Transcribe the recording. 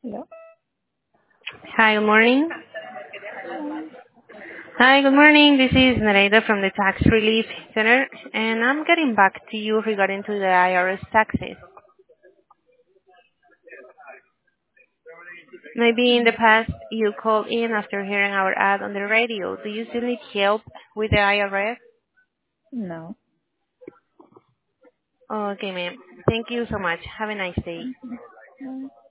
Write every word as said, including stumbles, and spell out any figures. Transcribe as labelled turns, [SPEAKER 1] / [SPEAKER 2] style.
[SPEAKER 1] Hello?
[SPEAKER 2] Hi, good morning.
[SPEAKER 1] Hi.
[SPEAKER 2] Hi, good morning. This is Nereida from the Tax Relief Center, and I'm getting back to you regarding to the I R S taxes. Maybe in the past you called in after hearing our ad on the radio. Do you still need help with the I R S?
[SPEAKER 1] No.
[SPEAKER 2] Okay, ma'am. Thank you so much. Have a nice day.
[SPEAKER 1] Mm-hmm. Bye.